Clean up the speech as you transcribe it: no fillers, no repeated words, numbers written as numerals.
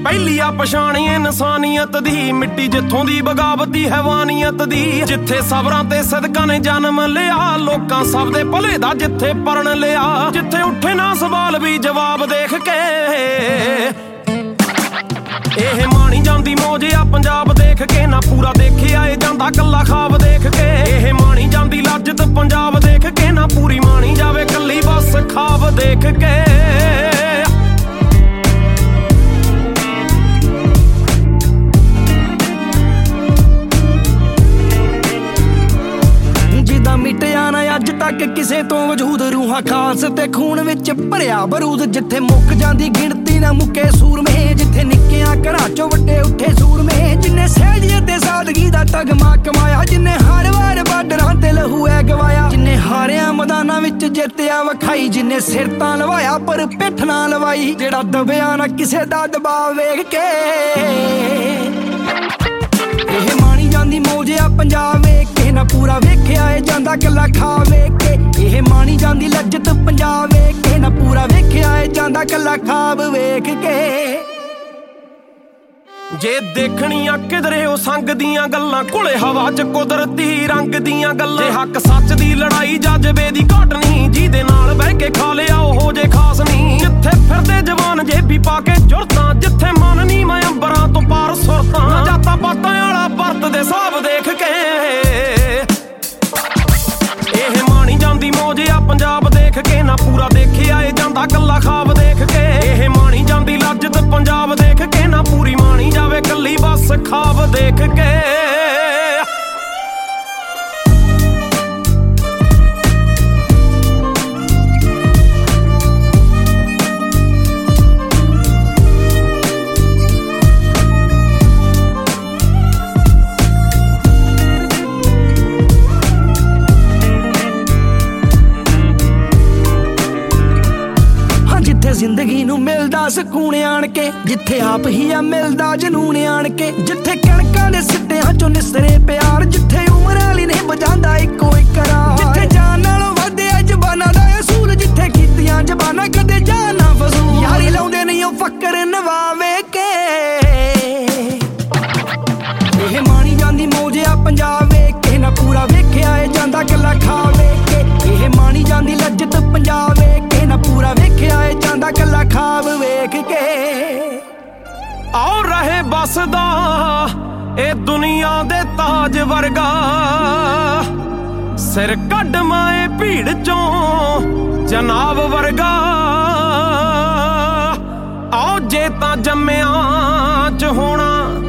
ਪਹਿਲੀ ਆ ਪਛਾਣੀ ਇਨਸਾਨੀਅਤ ਦੀ, ਮਿੱਟੀ ਜਿੱਥੋਂ ਦੀ ਬਗਾਵਤੀ ਹੈਵਾਨੀਅਤ ਦੀ। ਜਿੱਥੇ ਸਬਰਾਂ ਤੇ ਸਦਕਾਂ ਨੇ ਜਨਮ ਲਿਆ, ਲੋਕਾਂ ਸਭ ਦੇ ਭਲੇ ਦਾ ਜਿੱਥੇ ਪਰਨ ਲਿਆ। ਜਿੱਥੇ ਉੱਠੇ ਨਾ ਸਵਾਲ ਵੀ ਜਵਾਬ ਦੇਖ ਕੇ, ਇਹ ਮਾਣੀ ਜਾਂਦੀ ਮੌਜ ਆ ਪੰਜਾਬ ਦੇਖ ਕੇ। ਨਾ ਪੂਰਾ ਦੇਖਿਆ ਏ ਜਾਂਦਾ ਕੱਲਾ ਖਾਬ ਦੇਖ ਕੇ। ਇਹ ਮਾਣੀ ਜਾਂਦੀ ਲੱਜਤ ਪੰਜਾਬ ਦੇਖ ਕੇ, ਨਾ ਪੂਰੀ ਮਾਣੀ ਜਾਵੇ ਕੱਲੀ ਬਸ ਖਾਬ ਦੇਖ ਕੇ। ਜਿੱਦਾਂ ਮਿਟਿਆ ਨਾ ਅੱਜ ਤੱਕ ਕਿਸੇ ਤੋਂ ਵਜੂਦ, ਰੂਹਾਂ ਖਾਸ ਤੇ ਖੂਨ ਵਿੱਚ ਭਰਿਆ ਬਰੂਦ। ਜਿੱਥੇ ਮੁੱਕ ਜਾਂਦੀ ਗਿਣਤੀ ਨਾ ਮੁੱਕੇ ਸੂਰਮੇ, ਜਿੱਥੇ ਨਿੱਕਿਆਂ ਘਰਾਂ ਚੋਂ ਵੱਡੇ ਉੱਠੇ ਸੂਰਮੇ। ਜਿੰਨੇ ਸਹਿਜੀਅਤ ਤੇ ਸਾਦਗੀ ਦਾ ਤਗਮਾ ਕਮਾਇਆ, ਜਿੰਨੇ ਹਰ ਵਾਰ ਬਾਰਡਰਾਂ ਤੇ ਲਹੂ ਐ ਗਵਾਇਆ। ਜਿੰਨੇ ਹਾਰਿਆਂ ਮੈਦਾਨਾਂ ਵਿੱਚ ਜਿੱਤਿਆ ਵਿਖਾਈ, ਜਿੰਨੇ ਸਿਰ ਤਾਂ ਲਵਾਇਆ ਪਰ ਪਿੱਠ ਨਾ ਲਵਾਈ। ਜਿਹੜਾ ਦਬਿਆ ਨਾ ਕਿਸੇ ਦਾ ਦਬਾਅ ਵੇਖ ਕੇ, ਇਹ ਮਾਣੀ ਜਾਂਦੀ ਮੌਜ ਆ ਪੰਜਾਬ ਵੇਖ ਕੇ। ਨਾ ਪੂਰਾ ਵੇਖਿਆ ਏ ਜਾਂਦਾ ਕੱਲਾ ਖਾ ਵੇਖ ਕੇ। ਇਹ ਮਾਣੀ ਜਾਂਦੀ ਲੱਜਤ ਪੰਜਾਬ ਵੇਖ ਕੇ, ਨਾ ਪੂਰਾ ਵੇਖਿਆ ਏ ਜਾਂਦਾ ਕੱਲਾ ਖਾਬ ਵੇਖ ਕੇ। ਜੇ ਦੇਖਣੀਆਂ ਕਿਧਰੇ ਉਹ ਸੰਗ ਦੀਆਂ ਗੱਲਾਂ, ਘੁਲੇ ਹਵਾ ਚ ਕੁਦਰਤੀ ਰੰਗ ਦੀਆਂ ਗੱਲਾਂ। ਜੇ ਹੱਕ ਸੱਚ ਦੀ ਲੜਾਈ ਜਜ਼ਬੇ ਦੀ ਘਾਟ ਨਹੀਂ, ਜਿਹਦੇ ਨਾਲ ਬਹਿ ਕੇ ਖਾ ਲਿਆ ਉਹੋ ਜੇ ਖਾਸ ਨਹੀਂ। ਜਿੱਥੇ ਫਿਰਦੇ ਜਵਾਨ ਜੇਬੀ ਪਾ ਕੇ ਜੁਰਤਾਂ, ਜਿੱਥੇ ਮਨ ਨੀ ਮੈਂ ਅੰਬਰਾਂ ਤੋਂ ਪਾਰ ਸੁਰਤਾਂ। ਨਾ ਜਾਤਾਂ ਪਾਤਾਂ ਵਾਲਾ ਵਰਤ ਦੇ ਹਿਸਾਬ ਦੇਖ ਕੇ, ਇਹ ਮਾਣੀ ਜਾਂਦੀ ਮੌਜ ਆ ਪੰਜਾਬ ਦੇਖ ਕੇ। ਨਾ ਪੂਰਾ ਦੇਖਿਆ ਏ ਜਾਂਦਾ ਕੱਲਾ ਖਾਬ ਦੇਖ ਕੇ। ਇਹ ਮਾਣੀ ਜਾਂਦੀ ਲੱਜਤ ਪੰਜਾਬ ਦੇਖ ਕੇ, ਨਾ ਪੂਰੀ ਮਾਣੀ ਜਾਵੇ ਕੱਲੀ ਬਸ ਖਾਬ ਦੇਖ ਕੇ। ਜਿੱਥੇ ਜ਼ਿੰਦਗੀ ਨੂੰ ਮਿਲਦਾ ਸਕੂਨ ਆਣ ਕੇ, ਜਿੱਥੇ ਆਪ ਹੀ ਆ ਮਿਲਦਾ ਜਨੂਨ ਆਣ ਕੇ। ਜਿੱਥੇ ਕਣਕਾਂ ਦੇ ਸਿੱਟਿਆਂ ਚੋਂ ਨਿਸਰੇ ਪਿਆਰ, ਜਿੱਥੇ ਉਮਰ ਵਾਲੀ ਨੇ ਵਜਾਂਦਾ ਇੱਕੋ ਇੱਕ ਰਾਹ। ਜਿੱਥੇ ਜਾਨ ਨਾਲੋਂ ਵਧਿਆ ਜ਼ਬਾਨਾਂ ਦਾ ਅਸੂਲ, ਜਿੱਥੇ ਕੀਤੀਆਂ ਜ਼ਬਾਨਾਂ ਕਦੇ ਜਾਨ ਨਾ ਫਜ਼ੂਲ। ਯਾਰੀ ਲਾਉਂਦੇ ਨਹੀਂ ਉਹ ਫਕਰ ਨਵਾਵੇ ਕੇ, ਇਹ ਮਾਣੀ ਜਾਂਦੀ ਮੌਜ ਆ ਪੰਜਾਬ ਵੇਖ ਕੇ। ਨਾ ਪੂਰਾ ਵੇਖਿਆ ਏ ਜਾਂਦਾ ਕੱਲਾ ਖਾ ਵੇਖ ਕੇ। ਇਹ ਮਾਣੀ ਜਾਂਦੀ ਲੱਜਤ ਪੰਜਾਬ ਵੇਖ ਕੇ, ਨਾ ਪੂਰਾ ਵੇਖਿਆ ਏ ਜਾਂਦਾ ਕੱਲਾ ਖਾਬ ਵੇਖ ਕੇ। ਆਓ ਰਹੇ ਬਸਦਾ ਇਹ ਦੁਨੀਆ ਦੇ ਤਾਜ ਵਰਗਾ, ਸਿਰ ਕੱਢ ਮਾਏ ਭੀੜ ਚੋਂ ਜਨਾਬ ਵਰਗਾ। ਆਓ ਜੇ ਤਾਂ ਜੰਮਿਆਂ ਚ ਹੋਣਾ